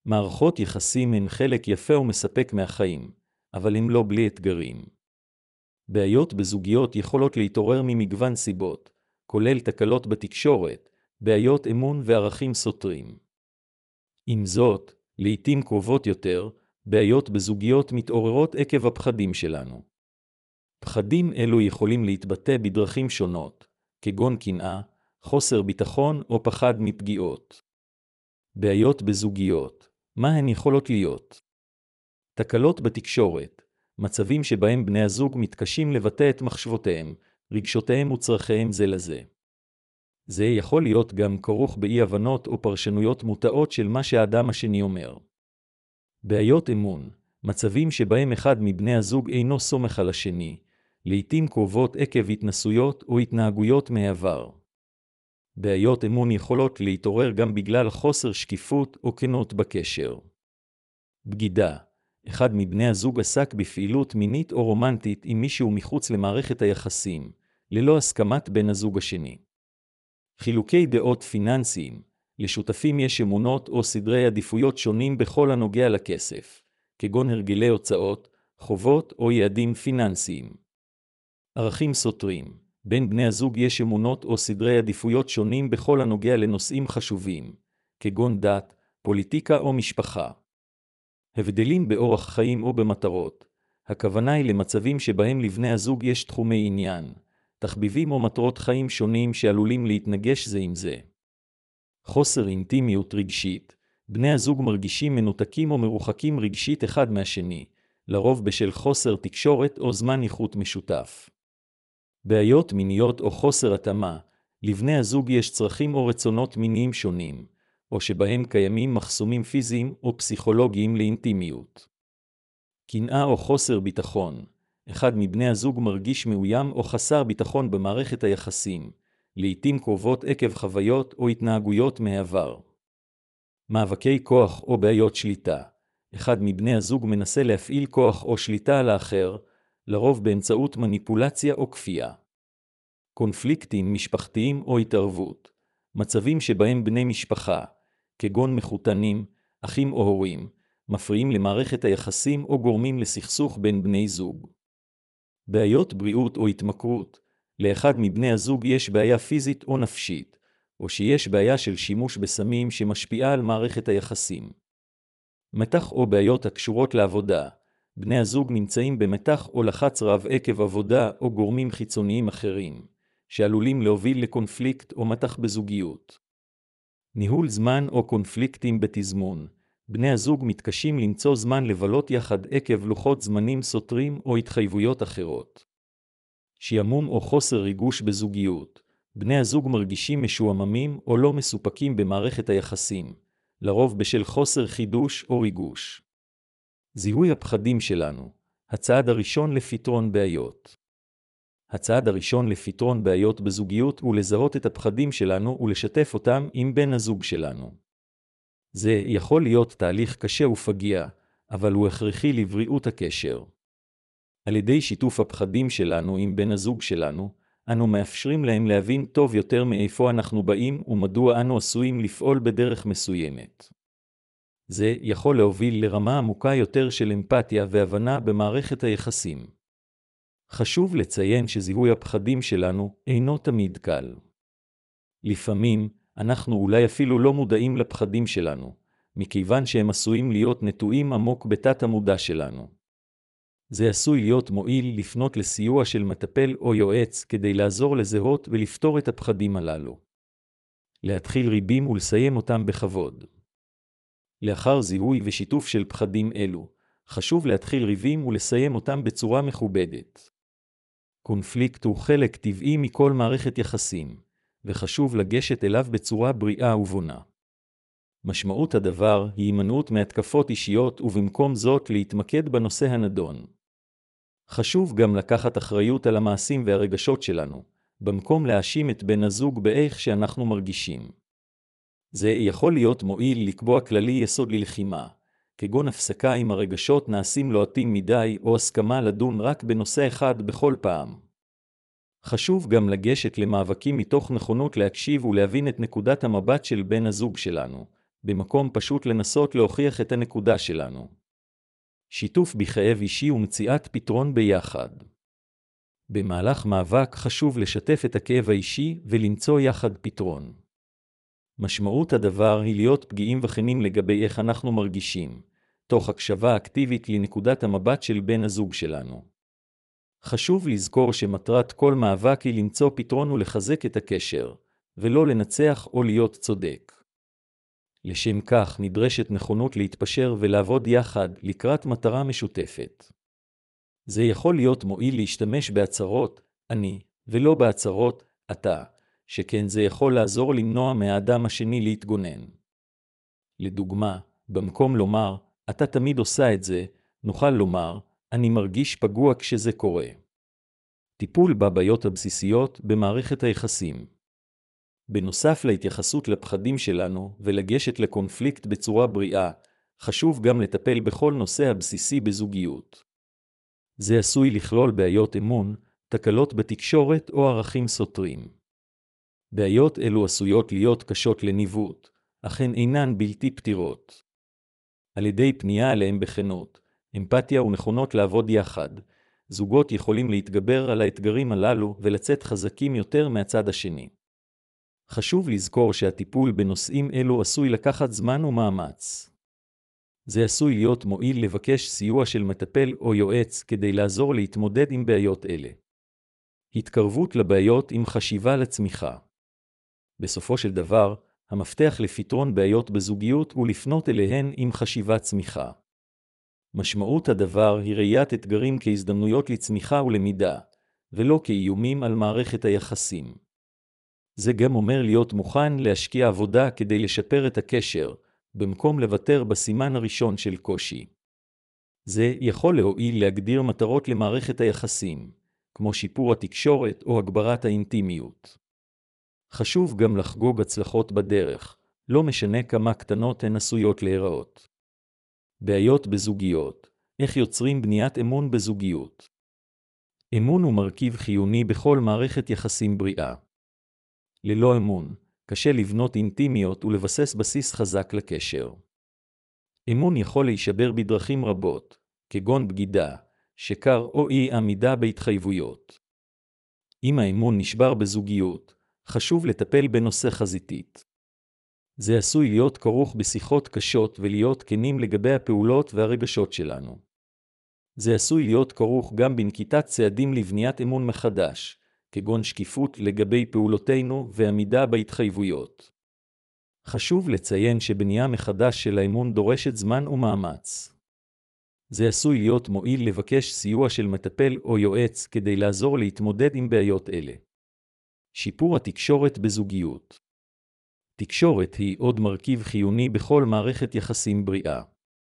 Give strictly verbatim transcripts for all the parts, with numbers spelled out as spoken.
מערכות יחסים הן חלק יפה ומספק מהחיים, אבל הם לא בלי אתגרים. בעיות בזוגיות יכולות להתעורר ממגוון סיבות, כולל תקלות בתקשורת, בעיות אמון וערכים סותרים. עם זאת, לעתים קרובות יותר, בעיות בזוגיות מתעוררות עקב הפחדים שלנו. פחדים אלו יכולים להתבטא בדרכים שונות, כגון קנאה, חוסר ביטחון או פחד מפגיעות. בעיות בזוגיות, מה הן יכולות להיות? תקלות בתקשורת, מצבים שבהם בני הזוג מתקשים לבטא את מחשבותיהם, רגשותיהם וצרכיהם זה לזה. זה יכול להיות גם כרוך באי-הבנות או פרשנויות מוטעות של מה שהאדם השני אומר. בעיות אמון, מצבים שבהם אחד מבני הזוג אינו סומך על השני, לעתים קרובות עקב התנסויות או התנהגויות מהעבר. בעיות אמון יכולות להתעורר גם בגלל חוסר שקיפות או כנות בקשר. בגידה, אחד מבני הזוג עסק בפעילות מינית או רומנטית עם מישהו מחוץ למערכת היחסים, ללא הסכמת בן הזוג השני. חילוקי דעות פיננסיים, לשותפים יש אמונות או סדרי עדיפויות שונים בכל הנוגע לכסף, כגון הרגלי הוצאות, חובות או יעדים פיננסיים. ערכים סותרים, בין בני הזוג יש אמונות או סדרי עדיפויות שונים בכל הנוגע לנושאים חשובים, כגון דת, פוליטיקה או משפחה. הבדלים באורח חיים או במטרות, הכוונה היא למצבים שבהם לבני הזוג יש תחומי עניין, תחביבים או מטרות חיים שונים שעלולים להתנגש זה עם זה. חוסר אינטימיות רגשית, בני הזוג מרגישים מנותקים או מרוחקים רגשית אחד מהשני, לרוב בשל חוסר תקשורת או זמן איכות משותף. בעיות מיניות או חוסר התאמה, לבני הזוג יש צרכים או רצונות מיניים שונים, או שבהם קיימים מחסומים פיזיים או פסיכולוגיים לאינטימיות. קנאה או חוסר ביטחון, אחד מבני הזוג מרגיש מאוים או חסר ביטחון במערכת היחסים, לעתים קרובות עקב חוויות או התנהגויות מהעבר. מאבקי כוח או בעיות שליטה, אחד מבני הזוג מנסה להפעיל כוח או שליטה על האחר, לרוב באמצעות מניפולציה או כפייה. קונפליקטים משפחתיים או התערבות, מצבים שבהם בני משפחה, כגון מחותנים, אחים או הורים, מפריעים למערכת היחסים או גורמים לסכסוך בין בני זוג. בעיות בריאות או התמכרות, לאחד מבני הזוג יש בעיה פיזית או נפשית, או שיש בעיה של שימוש בסמים שמשפיעה על מערכת היחסים. מתח או בעיות הקשורות לעבודה, בני הזוג נמצאים במתח או לחץ רב עקב עבודה או גורמים חיצוניים אחרים, שעלולים להוביל לקונפליקט או מתח בזוגיות. ניהול זמן או קונפליקטים בתזמון, בני הזוג מתקשים למצוא זמן לבלות יחד עקב לוחות זמנים סותרים או התחייבויות אחרות. שיעמום או חוסר ריגוש בזוגיות, בני הזוג מרגישים משועממים או לא מסופקים במערכת היחסים, לרוב בשל חוסר חידוש או ריגוש. זיהוי הפחדים שלנו, הצעד הראשון לפתרון בעיות. הצעד הראשון לפתרון בעיות בזוגיות הוא לזהות את הפחדים שלנו ולשתף אותם עם בן הזוג שלנו. זה יכול להיות תהליך קשה ופגיע, אבל הוא הכרחי לבריאות הקשר. על ידי שיתוף הפחדים שלנו עם בן הזוג שלנו, אנו מאפשרים להם להבין טוב יותר מאיפה אנחנו באים ומדוע אנו עשויים לפעול בדרך מסוימת. זה יכול להוביל לרמה עמוקה יותר של אמפתיה והבנה במערכת היחסים. חשוב לציין שזיהוי הפחדים שלנו אינו תמיד קל. לפעמים, אנחנו אולי אפילו לא מודעים לפחדים שלנו, מכיוון שהם עשויים להיות נטועים עמוק בתת המודע שלנו. זה עשוי להיות מועיל לפנות לסיוע של מטפל או יועץ כדי לעזור לזהות ולפתור את הפחדים הללו. להתחיל ריבים ולסיים אותם בכבוד. לאחר זיהוי ושיתוף של פחדים אלו, חשוב להתחיל ריבים ולסיים אותם בצורה מכובדת. קונפליקט הוא חלק טבעי מכל מערכת יחסים, וחשוב לגשת אליו בצורה בריאה ובונה. משמעות הדבר היא הימנעות מהתקפות אישיות ובמקום זאת להתמקד בנושא הנדון. חשוב גם לקחת אחריות על המעשים והרגשות שלנו, במקום להאשים את בן הזוג באיך שאנחנו מרגישים. זה יכול להיות מועיל לקבוע כללי יסוד ללחימה, כגון הפסקה אם הרגשות נעשים לוהטים מדי או הסכמה לדון רק בנושא אחד בכל פעם. חשוב גם לגשת למאבקים מתוך נכונות להקשיב ולהבין את נקודת המבט של בן הזוג שלנו, במקום פשוט לנסות להוכיח את הנקודה שלנו. שיתוף בכאב אישי ומציאת פתרון ביחד. במהלך מאבק חשוב לשתף את הכאב האישי ולמצוא יחד פתרון. משמעות הדבר היא להיות פגיעים וכנים לגבי איך אנחנו מרגישים, תוך הקשבה אקטיבית לנקודת המבט של בן הזוג שלנו. חשוב לזכור שמטרת כל מאבק היא למצוא פתרון ולחזק את הקשר, ולא לנצח או להיות צודק. לשם כך נדרשת נכונות להתפשר ולעבוד יחד לקראת מטרה משותפת. זה יכול להיות מועיל להשתמש בהצהרות אני, ולא בהצהרות אתה, שכן זה יכול לעזור למנוע מהאדם השני להתגונן. לדוגמה, במקום לומר, אתה תמיד עושה את זה, נוכל לומר, אני מרגיש פגוע כשזה קורה. טיפול בבעיות הבסיסיות במערכת היחסים. בנוסף להתייחסות לפחדים שלנו ולגשת לקונפליקט בצורה בריאה, חשוב גם לטפל בכל נושא הבסיסי בזוגיות. זה עשוי לכלול בעיות אמון, תקלות בתקשורת או ערכים סותרים. בעיות אלו עשויות להיות קשות לניווט, אך הן אינן בלתי פתירות. על ידי פנייה אליהם בכנות, אמפתיה ונכונות לעבוד יחד, זוגות יכולים להתגבר על האתגרים הללו ולצאת חזקים יותר מהצד השני. חשוב לזכור שהטיפול בנושאים אלו עשוי לקחת זמן ומאמץ. זה עשוי להיות מועיל לבקש סיוע של מטפל או יועץ כדי לעזור להתמודד עם בעיות אלה. התקרבות לבעיות עם חשיבה לצמיחה. בסופו של דבר, המפתח לפתרון בעיות בזוגיות הוא לפנות אליהן עם חשיבת צמיחה. משמעות הדבר היא ראיית אתגרים כהזדמנויות לצמיחה ולמידה, ולא כאיומים על מערכת היחסים. זה גם אומר להיות מוכן להשקיע עבודה כדי לשפר את הקשר, במקום לוותר בסימן הראשון של קושי. זה יכול להועיל להגדיר מטרות למערכת היחסים, כמו שיפור התקשורת או הגברת האינטימיות. חשוב גם לחגוג הצלחות בדרך, לא משנה כמה קטנות הן עשויות להיראות. בעיות בזוגיות, איך יוצרים בניית אמון בזוגיות? אמון הוא מרכיב חיוני בכל מערכת יחסים בריאה. ללא אמון, קשה לבנות אינטימיות ולבסס בסיס חזק לקשר. אמון יכול להישבר בדרכים רבות, כגון בגידה, שקר או אי עמידה בהתחייבויות. אם האמון נשבר בזוגיות, חשוב לטפל בנושא חזיתית. זה עשוי להיות כרוך בשיחות קשות ולהיות כנים לגבי הפעולות והרגשות שלנו. זה עשוי להיות כרוך גם בנקיטת צעדים לבניית אמון מחדש, כגון שקיפות לגבי פעולותינו ועמידה בהתחייבויות. חשוב לציין שבנייה מחדש של האמון דורשת זמן ומאמץ. זה עשוי להיות מועיל לבקש סיוע של מטפל או יועץ כדי לעזור להתמודד עם בעיות אלה. שיפור התקשורת בזוגיות. תקשורת היא עוד מרכיב חיוני בכל מערכת יחסים בריאה.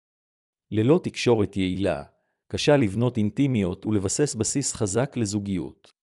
ללא תקשורת יעילה, קשה לבנות אינטימיות ולבסס בסיס חזק לזוגיות.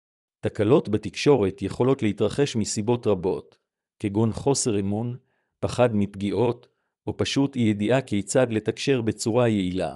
תקלות בתקשורת יכולות להתרחש מסיבות רבות, כגון חוסר אמון, פחד מפגיעות, או פשוט אי ידיעה כיצד לתקשר בצורה יעילה.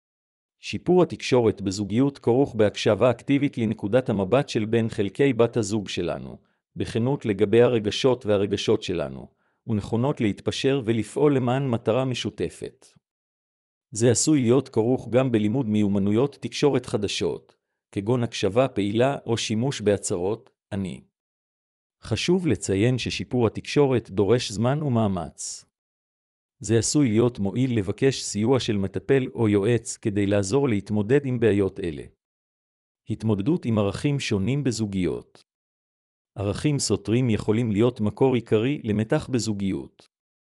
שיפור התקשורת בזוגיות כרוך בהקשבה אקטיבית לנקודת המבט של בן חלקי בת הזוג שלנו, בכנות לגבי הרגשות והרגשות שלנו, ונכונות להתפשר ולפעול למען מטרה משותפת. זה עשוי להיות כרוך גם בלימוד מיומנויות תקשורת חדשות, כגון הקשבה פעילה או שימוש בהצהרות אני. חשוב לציין ששיפור התקשורת דורש זמן ומאמץ. זה עשוי להיות מועיל לבקש סיוע של מטפל או יועץ כדי לעזור להתמודד עם בעיות אלה. התמודדות עם ערכים שונים בזוגיות. ערכים סותרים יכולים להיות מקור עיקרי למתח בזוגיות.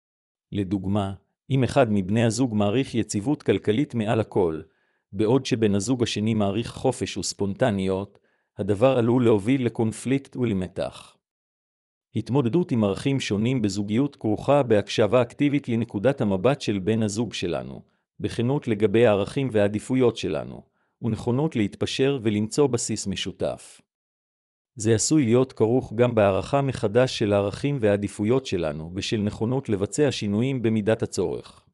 לדוגמה, אם אחד מבני הזוג מעריך יציבות כלכלית מעל הכל, בעוד שבן הזוג השני מעריך חופש וספונטניות, הדבר עלול להוביל לקונפליקט ולמתח. התמודדות עם ערכים שונים בזוגיות כרוכה בהקשבה אקטיבית לנקודת המבט של בן הזוג שלנו, בכנות לגבי הערכים והעדיפויות שלנו, ונכונות להתפשר ולמצוא בסיס משותף. זה עשוי להיות כרוך גם בהערכה מחדש של הערכים והעדיפויות שלנו ושל נכונות לבצע שינויים במידת הצורך.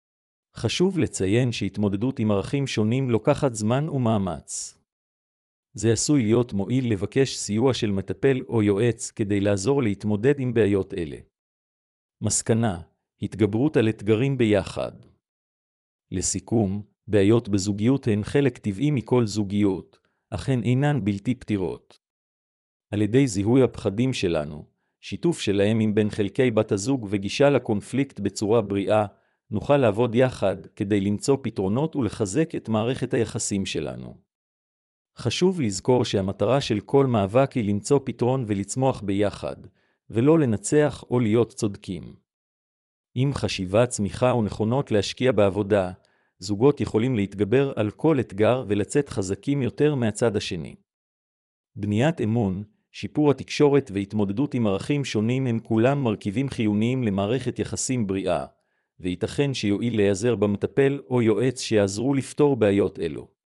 חשוב לציין שהתמודדות עם ערכים שונים לוקחת זמן ומאמץ. זה עשוי להיות מועיל לבקש סיוע של מטפל או יועץ כדי לעזור להתמודד עם בעיות אלה. מסקנה, התגברות על אתגרים ביחד. לסיכום, בעיות בזוגיות הן חלק טבעי מכל זוגיות, אך הן אינן בלתי פתירות. על ידי זיהוי הפחדים שלנו, שיתוף שלהם עם בין חלקי בת הזוג וגישה לקונפליקט בצורה בריאה, נוכל לעבוד יחד כדי למצוא פתרונות ולחזק את מערכת היחסים שלנו. חשוב לזכור שהמטרה של כל מאבק היא למצוא פתרון ולצמוח ביחד, ולא לנצח או להיות צודקים. עם חשיבה, צמיחה ונכונות להשקיע בעבודה, זוגות יכולים להתגבר על כל אתגר ולצאת חזקים יותר מהצד השני. בניית אמון, שיפור התקשורת והתמודדות עם ערכים שונים הם כולם מרכיבים חיוניים למערכת יחסים בריאה, וייתכן שיועיל להיעזר במטפל או יועץ שיעזרו לפתור בעיות אלו.